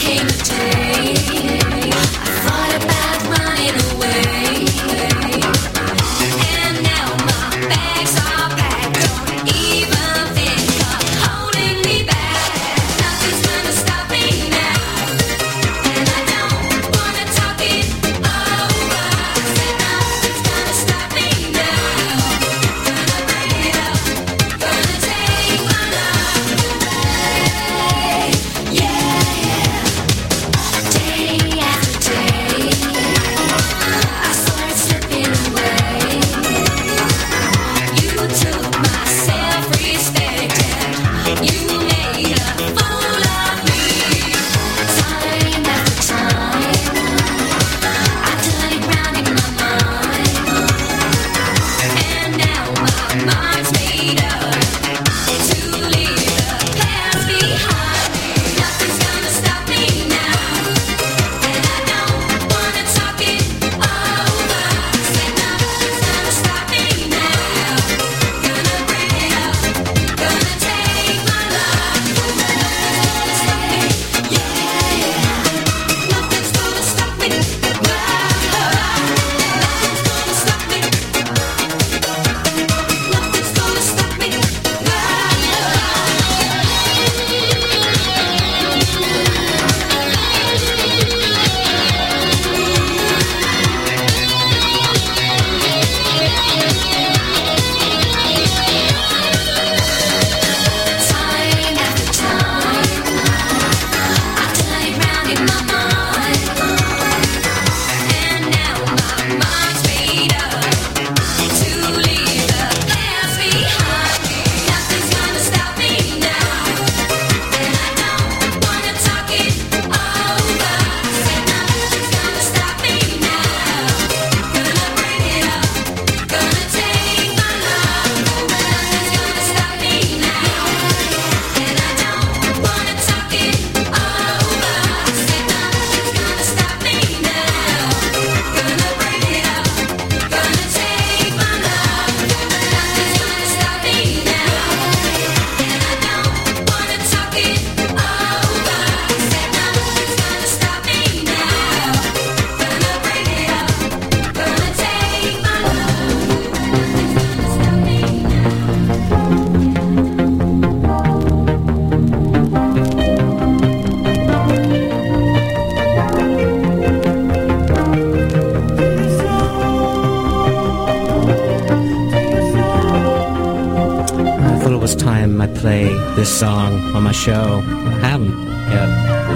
This song on my show. I haven't yet.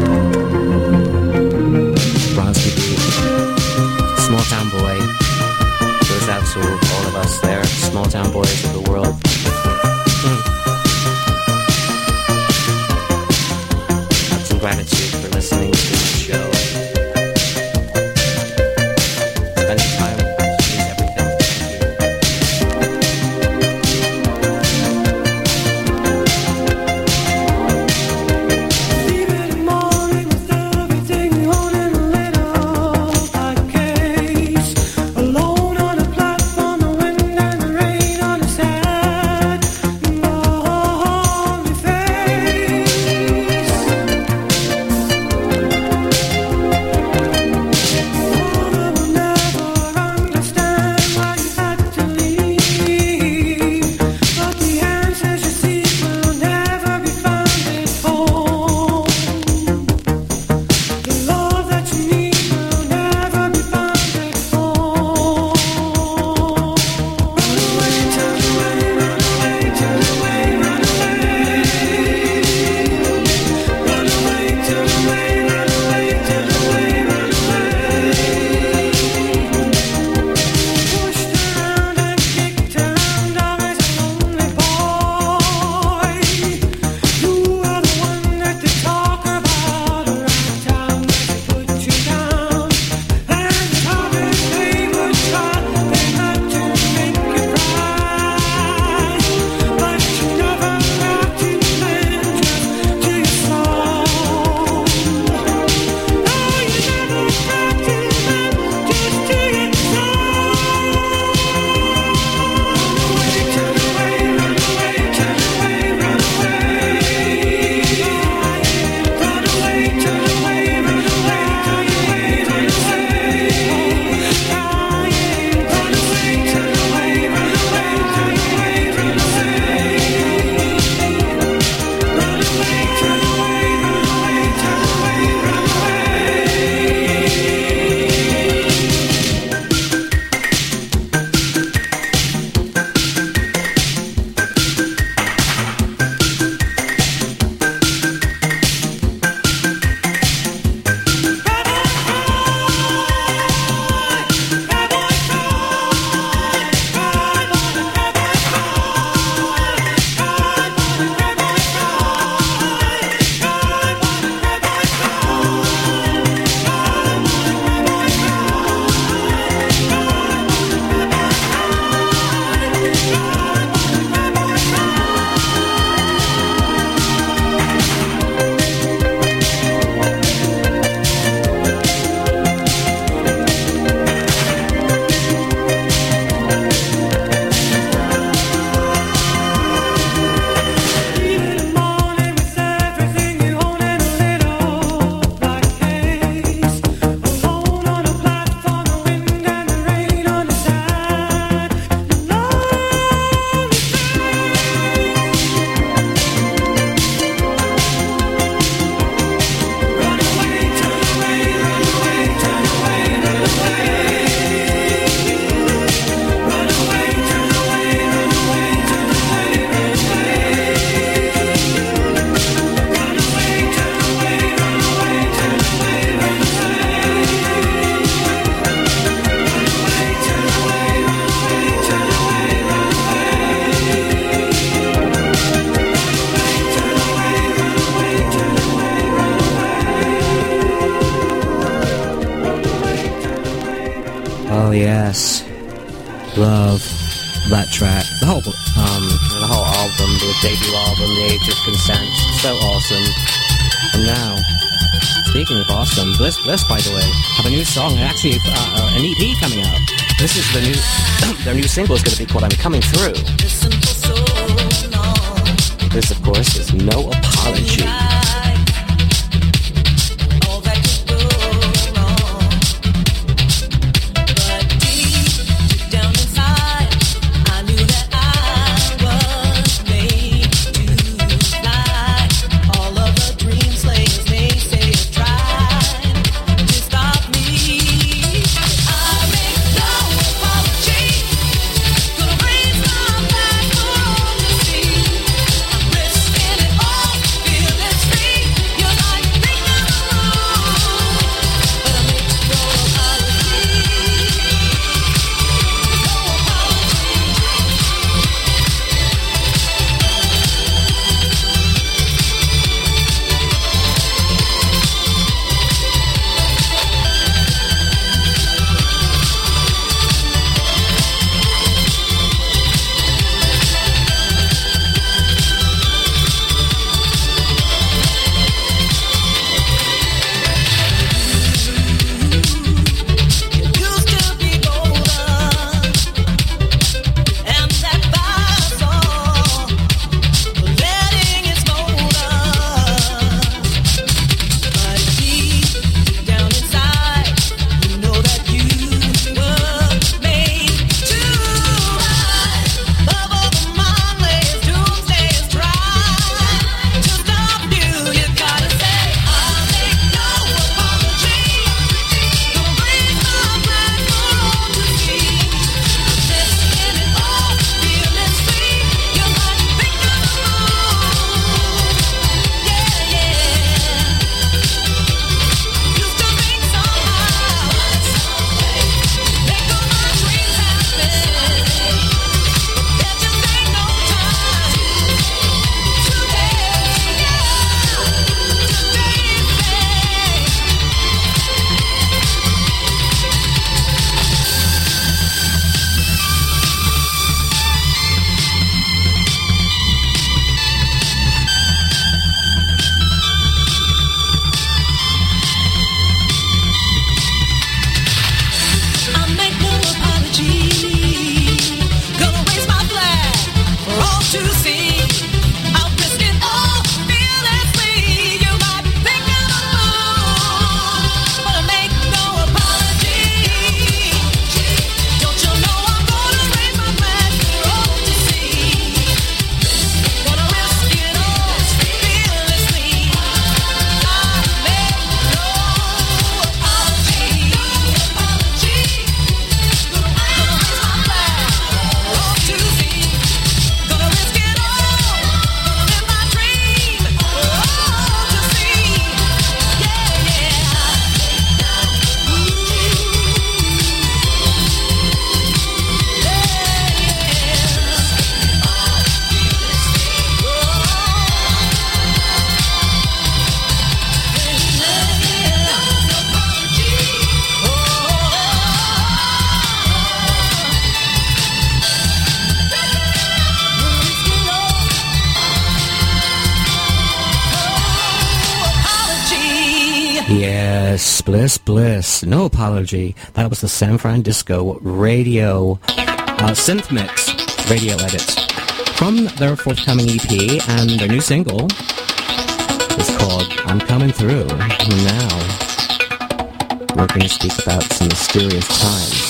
Bronski Beat. Small Town Boy. Goes out to all of us there. Small town boys of the world. Have some gratitude for listening to the show. Spending time with us means everything. Hell yes. Love that track. The whole album, the debut album, The Age of Consent. So awesome. And now, speaking of awesome, Bliss, by the way, have a new song, and actually an EP coming out. This is the new, their new single is going to be called I'm Coming Through. This, of course, is No Apology. Yes, Bliss. No Apology. That was the San Francisco radio synth mix radio edit from their forthcoming EP, and their new single is called I'm Coming Through. And now we're going to speak about some mysterious times.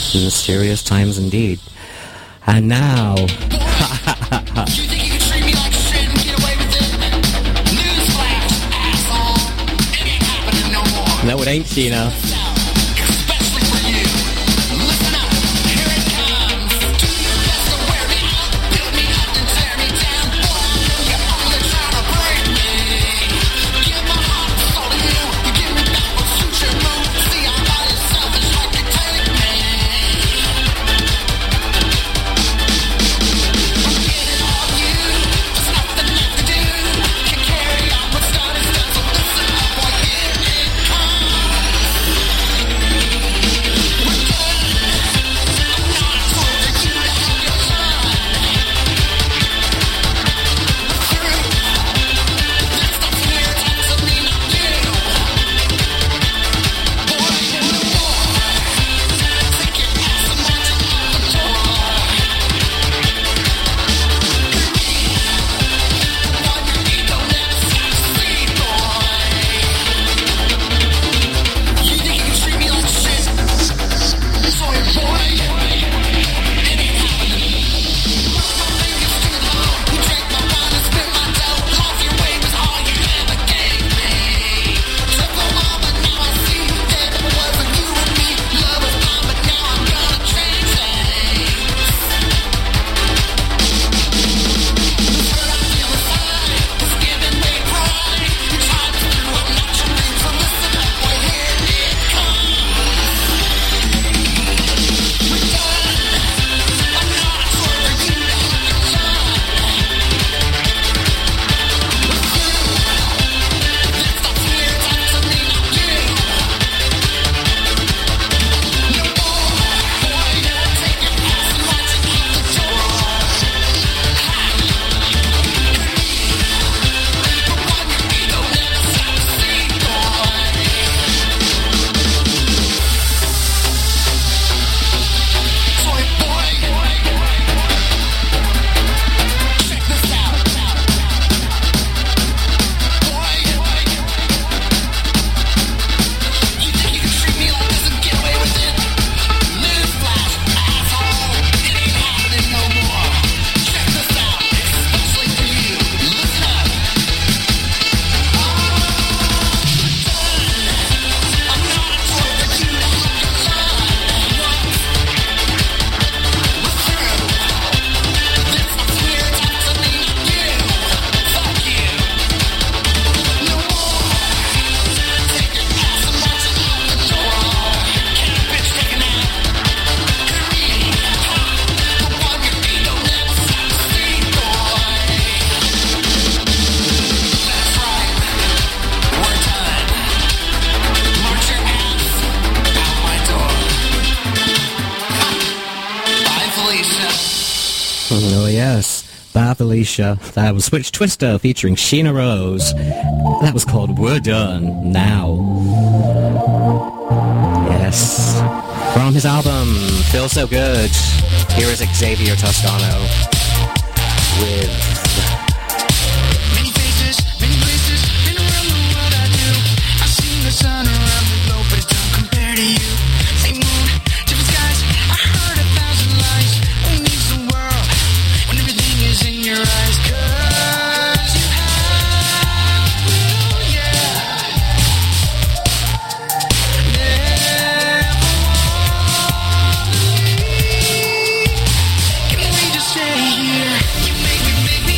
Mysterious times indeed. And now... No, it ain't, Sheena. Oh yes, Bye Felicia. That was Switch Twister featuring Sheena Rose. That was called We're Done Now. Yes. From his album Feel So Good, here is Xavier Toscano with... Many faces, many places, been around the world I do. I've seen the sun around the globe, but it don't compare to you. Same moon, different skies, I heard 1,000 lies. Who needs the world when everything is in your eyes? 'Cause you have will, yeah. Never wanna leave. Can we just stay here? You make me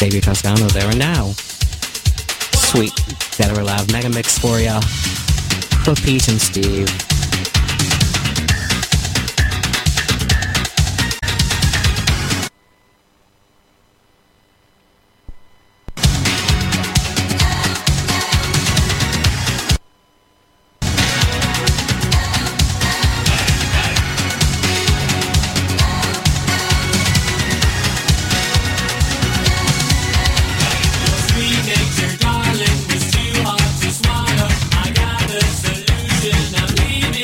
Xavier Toscano there. And now, sweet Better Love mega mix for ya, for Pete and Steve. Darling, it's too hard to swallow. I got the solution. I'm leaving.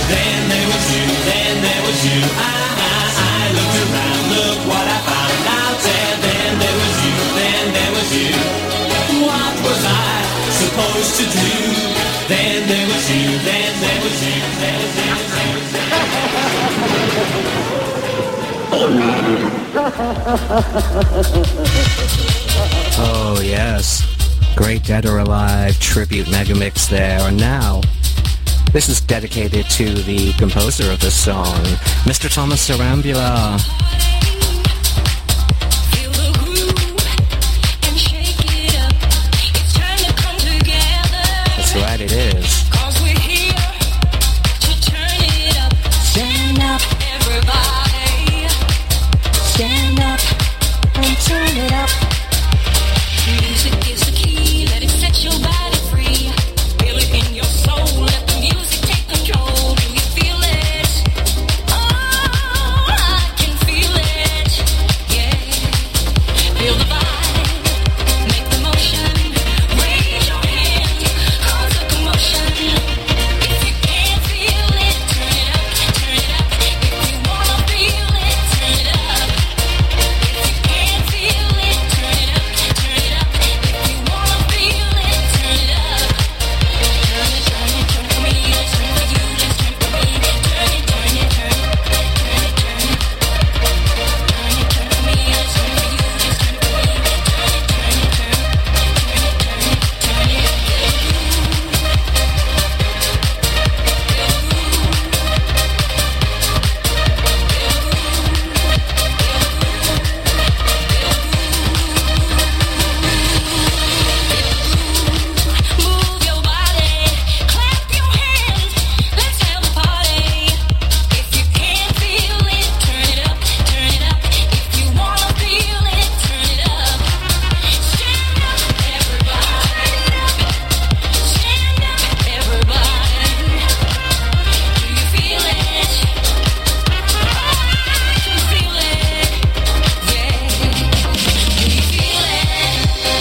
then there was you, then there was you. I looked around, look what I found out there. Then there was you, then there was you. What was I supposed to do? Then there was you, then there was you, then there was you. Oh, yes. Great Dead or Alive tribute megamix there. And now, this is dedicated to the composer of this song, Mr. Thomas Sarambula. That's right, it is. Stand up and turn it up. Music is the key, let it set your body free. Feel it in your soul, let the music take control. Do you feel it? Oh, I can feel it. Yeah, feel the vibe, make the motion. Raise your hand, cause a commotion. If you can't feel it, turn it up, turn it up. If you wanna feel it, turn it up. If you can't feel it, turn it up, turn it up. If you wanna feel it, turn it up. Turn it, turn it, turn for me, let's turn for you, let's turn for me. Turn it, turn it, turn it, turn it, turn it. Turn it, turn for me, let's turn for you, let's turn for me. Turn it, turn it, turn it, turn it, turn it, move your body, clap your hands, let's have a party. If you can't feel it, turn it up, turn it up. If you wanna feel it, turn it up. Stand up, everybody. Stand up, everybody. Do you feel it? I can feel it. Yeah. Do you feel it?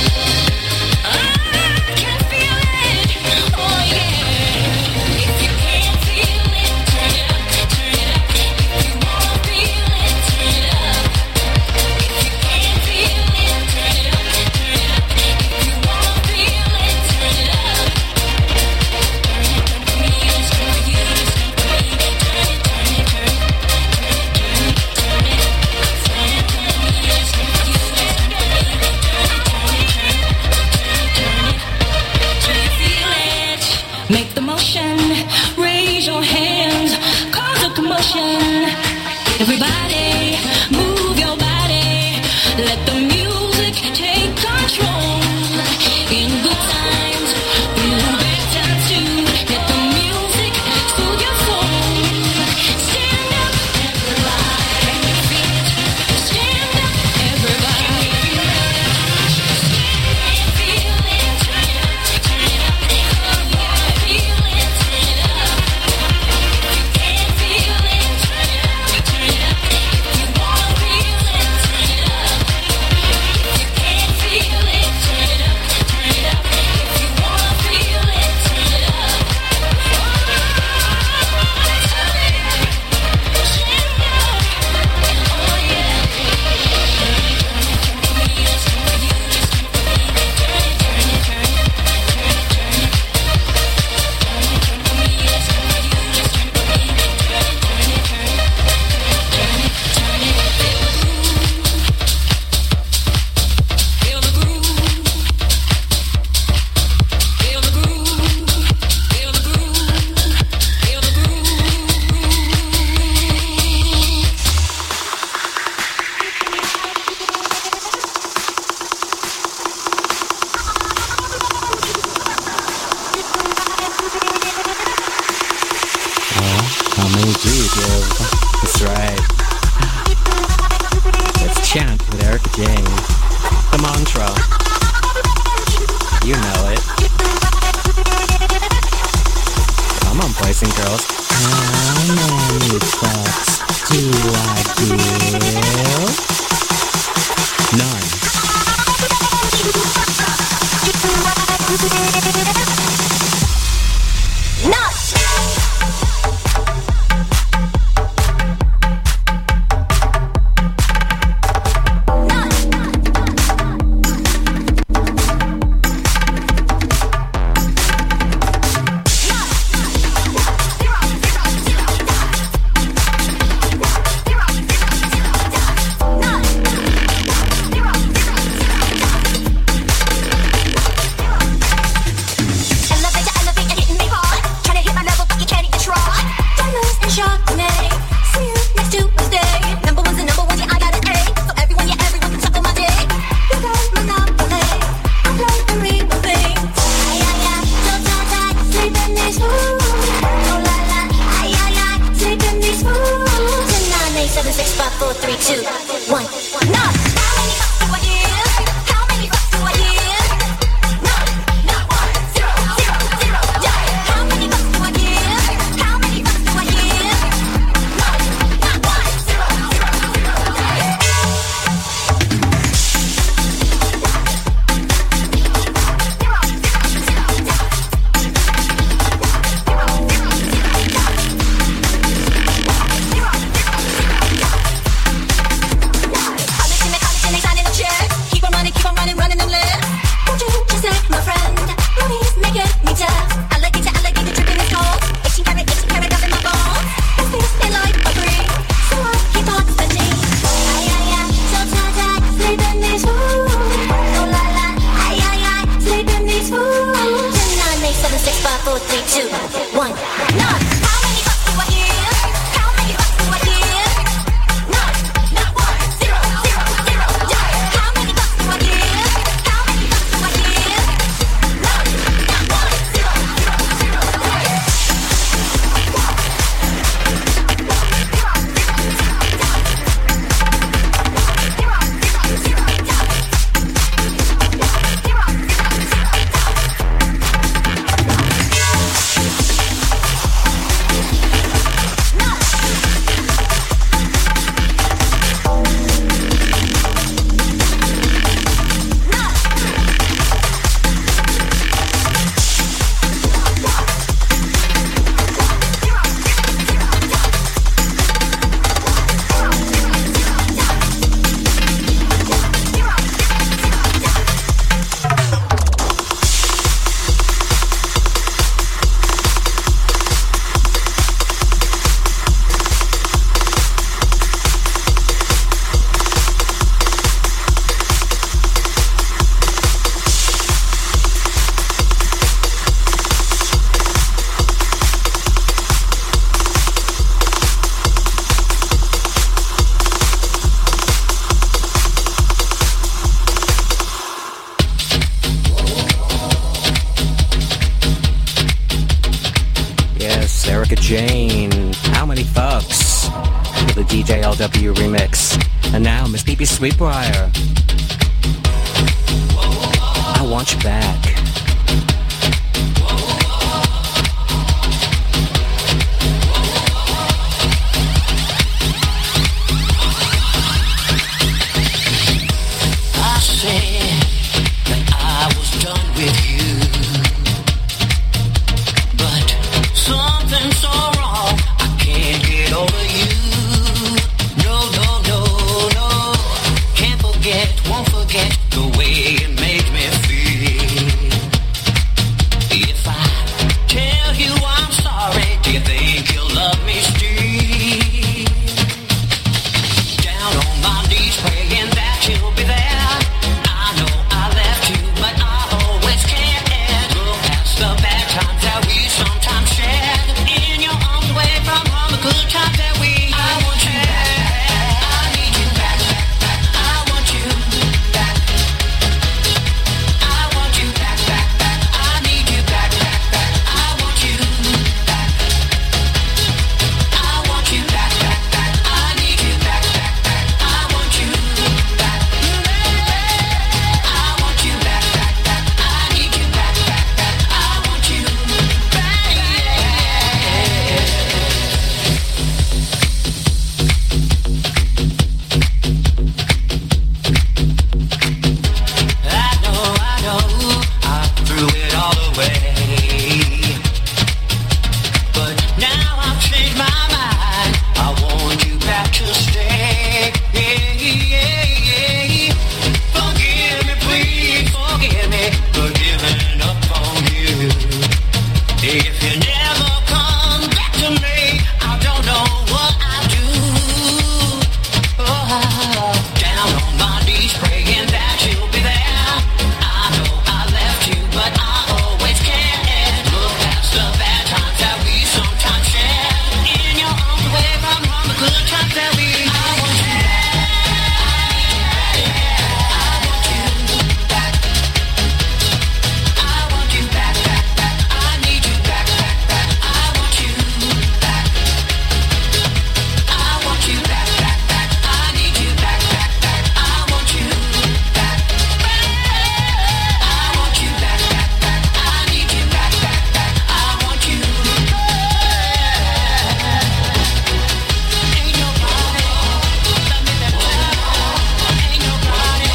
I can feel it. Oh yeah. If you can't feel it, turn it up, turn it up. If you wanna feel it, turn it up. If you can't feel it, turn it up, turn it up. If you wanna feel it, turn it up. Turn it, turn for me, let's turn for you, let's turn for me. Turn it, turn it, turn it, turn it, turn it, turn it. Turn it, turn for me, let's turn for you, let's turn for me. Turn it, turn it, turn it, turn it, turn it. Do you feel it? Make the motion, raise your hands, cause a commotion. Everybody, move your body, let the music take control. In good times, in bad times too, let the music soothe your soul. Stand up, everybody, feel it. Stand up, everybody, feel it. Turn it up, turn it up. Feel it, turn it up. If you can't feel it, turn it up, turn it up. If you wanna feel it, turn it up. If you can't feel it, turn it up, turn it up. If you wanna feel it, turn it up. Oh yeah. Turn it, turn for me, let's turn for you, let's turn for me. Turn it, turn it, turn it, turn it, turn it. Turn it, turn for me, let's turn for you, let's turn for me. Turn it, turn it, turn it, turn it, turn it. Feel the groove, feel the groove, feel the groove, feel the groove. How many do you give? That's right. Let's chant with Erica Jane. The mantra. You know it. Come on, boys and girls. How many fucks do I give? None. Nuts! Erica Jane, How Many Fucks, with the DJ LW remix. And now, Miss Pee Pee Sweetbriar, I Want You Back. I said that I was done with you, but something's so wrong, I can't get over you. No, no, no, no, can't forget, won't forget the way it made me feel. If I tell you I'm sorry, do you think you'll love me still? Down on my knees praying that you'll be there. I know I left you, but I always cared. Look past the bad times that we sometimes shared. In your arms away from all the good times that we I want you back. I need you back. I want you back. I want you back, back, back. I need you back, back, back. I want you back. I want you back, back, back. I need you back, back, back. I want you back. I want you back, back, back. I need you back, back, back. I want you I know, I threw it all away. But now I've changed my mind. I want you back to stay. Forgive me, please forgive me for giving up on you. If you never come back to me, I don't know what I'll do. Oh, down on my knees praying that you'll be there. I know I left you, but I always cared. Look past the bad times that we sometimes shared. In your arms away from all the good times that we I want you back. I want you back, back, back. I need you back, back, back. I want you back. I want you back, back, back. I need you back, back, back. I want you back. I want you back, back, back. I need you back, back, back. I want you. Ain't nobody love me better. Ain't nobody.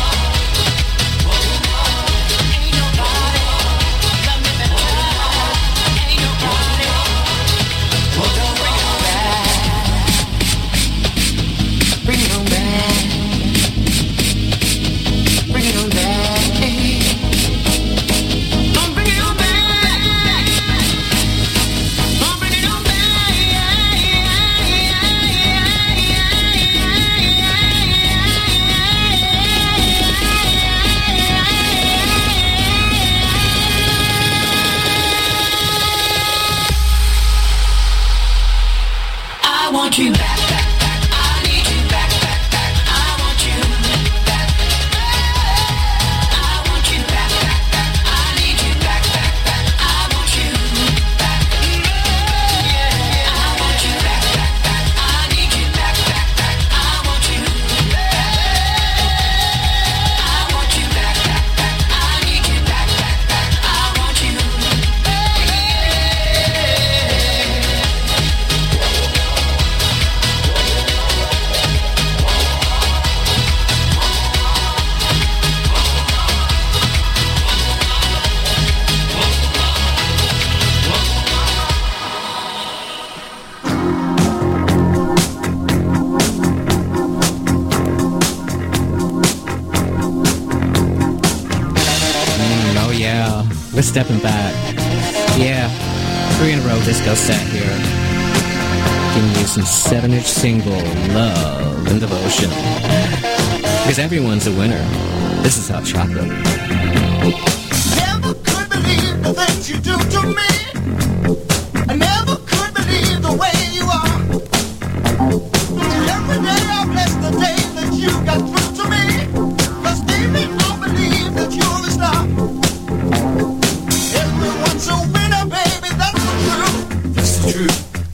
Ain't nobody love me better. Ain't nobody. Don't bring it back. Bring it on back. Bring it on back. Don't bring it on back. Don't bring it on I want you back, back, back. I need you back, back, back. I want you back. I want you back, back, back. I need you back, back, back. I want you back. I want you back, back, back. I need you back, back, back. I want you I want you back, back, back. I need you back, back, back. I want you Oh yeah, we're stepping back. Yeah, 3 in a row disco set here. Giving you some 7-inch single, Love and Devotion. Because everyone's a winner. This is Hot Chocolate. Never could believe the things you do to me. I never could believe the way you are. Every day I bless the day that you got through to me. 'Cause baby, I believe that you're a star. Everyone's a winner, baby, that's the truth. That's the truth.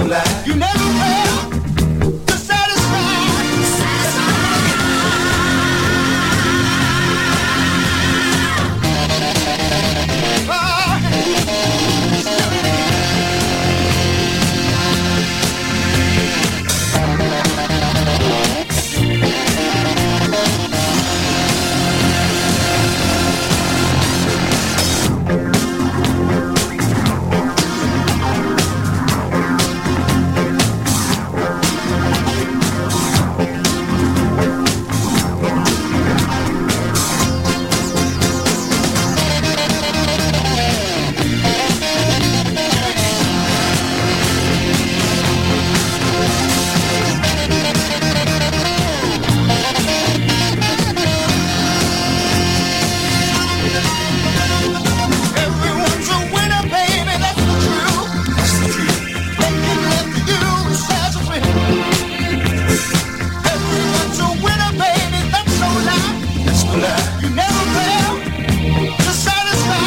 You never fail to satisfy. Everyone's a winner, baby, that's the truth. They can left to you is satisfy. Everyone's a winner, baby, that's no lie. That's no lie. You never fail to satisfy.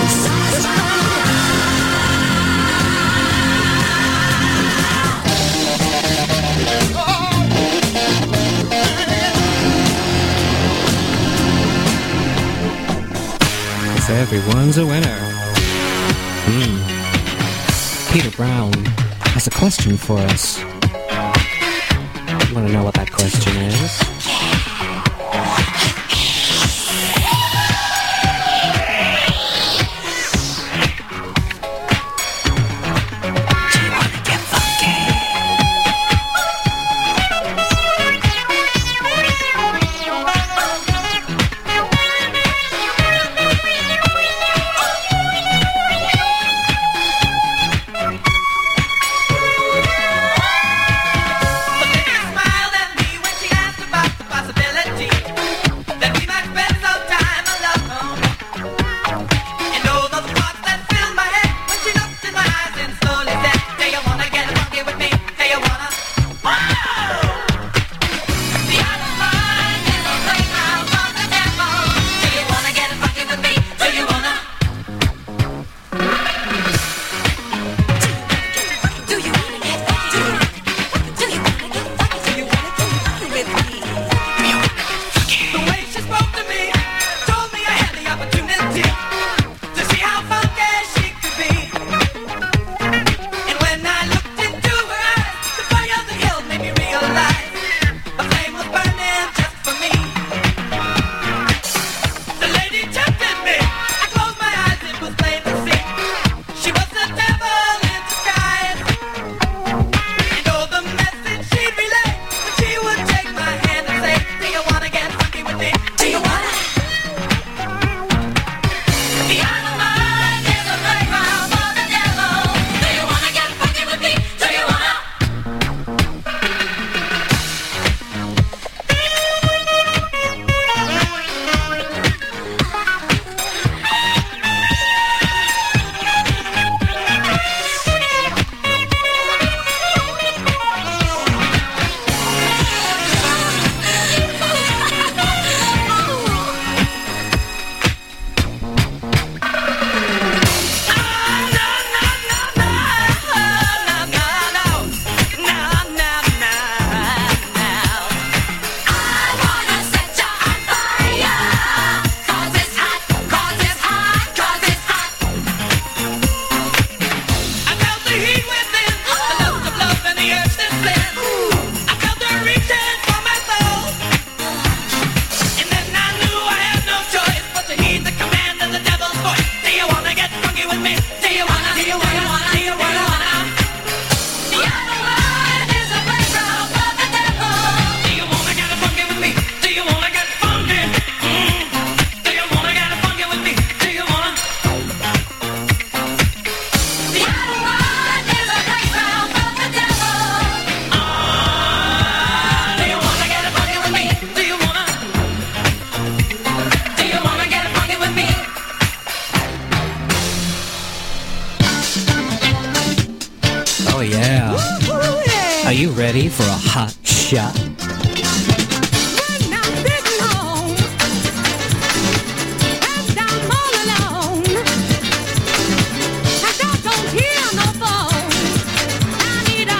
Yes, everyone's a winner. Peter Brown has a question for us. You want to know what that question is? Do you want to get funky? Smiled at me when she asked about the possibility that we might spend some time alone. And all those thoughts that filled my head when she looked in my eyes and slowly said, "Do you wanna get funky with me? Do you wanna?" The other mind is a playground for the devil. Do you wanna get funky with me? Do you wanna? Do you wanna get funky? Do you wanna get funky? Do you wanna get funky with me? The way she spoke to me told me I had the opportunity to see how funky she could be. And when I looked into her eyes, the fire of the hill made me realize the flame was burning just for me. The lady tempted me. I closed my eyes, it was plain to see. She was the devil in disguise. And oh, the message she'd relay when she would take my hand and say, "Do you wanna get funky with me? Do you wanna?" The other mind is a playground for the devil. Do you wanna get funky with me? Do you wanna? I wanna set you on fire. 'Cause it's hot, 'cause it's hot, 'cause it's hot. I felt the heat within, the lust of love and the urge to sin. I felt her reaching for my soul. And then I knew I had no choice but to heed the command of the devil's voice. Do you wanna get funky with me? Do you wanna? Do you wanna? Do you wanna? The other mind is a playground for the devil. Do you wanna get funky with me? Do you wanna get funky? Do you wanna get funky with me? Do you wanna? The other mind is a playground for the devil. Do you wanna get funky with me? Do you wanna? Do you wanna get funky with me? Oh yeah. Are you ready for a hot shot? When I'm sitting home, as I'm all alone, I don't hear no phone. I need a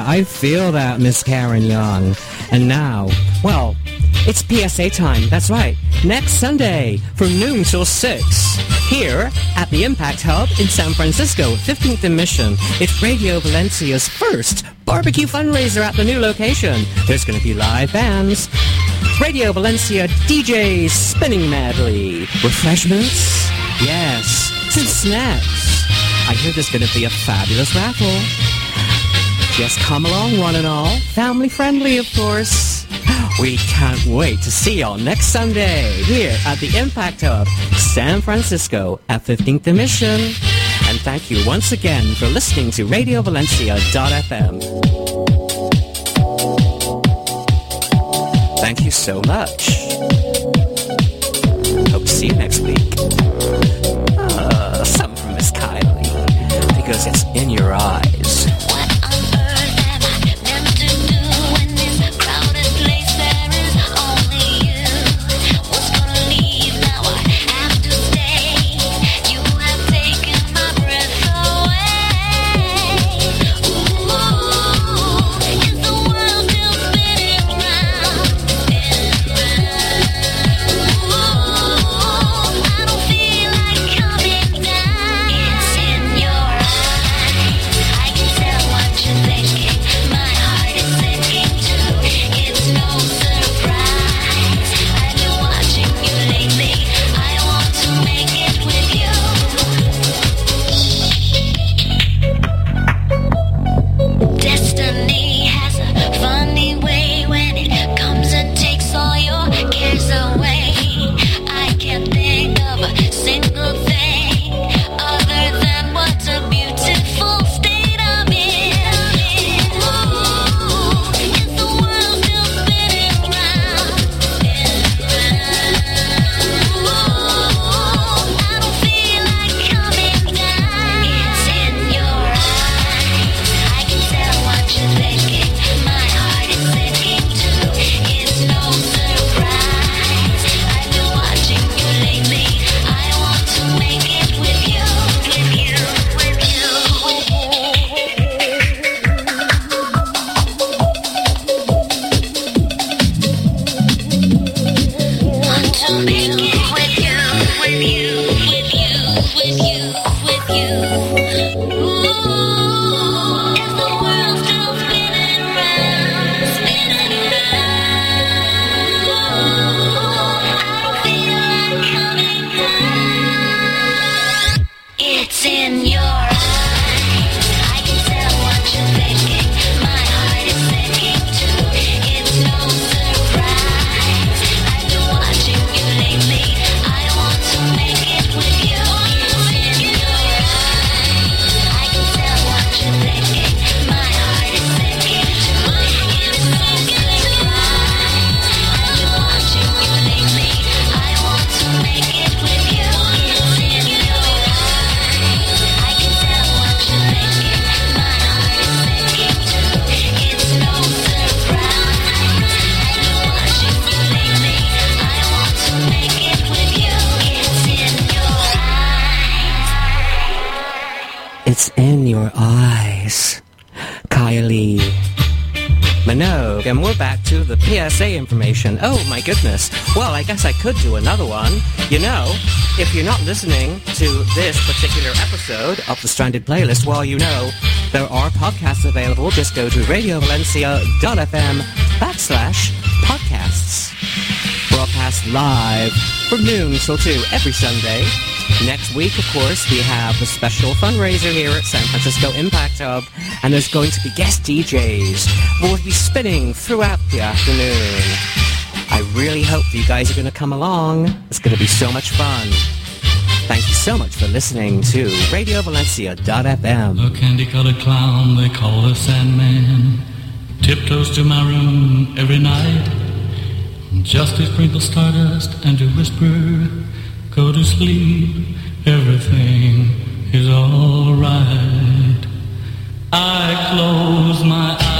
I feel that, Miss Karen Young. And now, well, it's PSA time. That's right. Next Sunday from noon till 6 here at the Impact Hub in San Francisco, 15th and Mission. It's Radio Valencia's first barbecue fundraiser at the new location. There's going to be live bands, Radio Valencia DJs spinning madly, refreshments, yes, some snacks. I hear there's going to be a fabulous raffle. Just come along, one and all. Family friendly, of course. We can't wait to see y'all next Sunday here at the Impact Hub, San Francisco at 15th and Mission. And thank you once again for listening to RadioValencia.fm. Thank you so much. Hope to see you next week. Something from Miss Kylie, because it's in your eyes. What on earth am I meant to do in this crowded place? There is only you. Was gonna leave, now I have to stay. You have taken my breath away. Ooh, is the world still spinning round? Ooh, I don't feel like coming down. It's in your eyes. I can tell what you're thinking. My heart is sinking too. It's no surprise. I've been watching you lately. I want to make it with you. Destiny has a funny way when it comes and takes all your cares away. I can't think of a single thing other than what a beautiful state I'm in. Ooh, is the world still spinning round? Ooh, I don't feel like coming down. It's in your eyes. I can tell what you're thinking. My heart is sinking too. It's no surprise. I've been watching you lately. I want to make it with you, with you, with you. Want to make it with you, with you, with you, with you, with you. Ooh, is the world still spinning round, spinning round? I don't feel like coming down. It's in your eyes. I can tell what you're thinking. My heart is sinking too. It's no surprise. I've been watching you lately. I want to make it with you. It's in your eyes. I can tell what you're thinking. My heart is sinking too. It's no surprise. I've been watching you lately. I want to make it with you. It's in your eyes. I can tell what you're thinking. My heart is sinking too. It's no surprise. I've been watching you lately. I want to make it with you. It's in your eyes. It's in your eyes. Kylie Minogue. And we're back to the PSA information. Oh my goodness. Well, I guess I could do another one. You know, if you're not listening to this particular episode of the Stranded Playlist, well, you know, there are podcasts available. Just go to RadioValencia.fm/podcasts. Broadcast live from noon till 2 every Sunday. Next week, of course, we have the special fundraiser here at San Francisco Impact Hub, and there's going to be guest DJs who will be spinning throughout the afternoon. I really hope you guys are going to come along. It's going to be so much fun. Thank you so much for listening to RadioValencia.fm. A candy-colored clown they call the Sandman tiptoes to my room every night, just to sprinkle stardust and to whisper, go to sleep, everything is all right. I close my eyes.